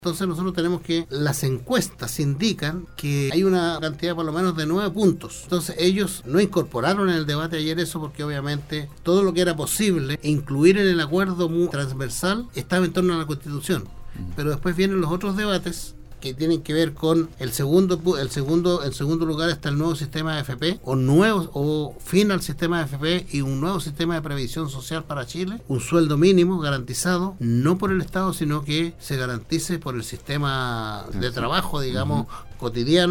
Entonces nosotros tenemos que, las encuestas indican que hay una cantidad por lo menos de 9 puntos. Entonces ellos no incorporaron en el debate ayer eso porque obviamente todo lo que era posible incluir en el acuerdo transversal estaba en torno a la Constitución. Pero después vienen los otros debates que tienen que ver con en segundo lugar está el nuevo sistema de AFP o fin al sistema de AFP y un nuevo sistema de previsión social para Chile, un sueldo mínimo garantizado no por el Estado sino que se garantice por el sistema de trabajo, digamos, cotidiano.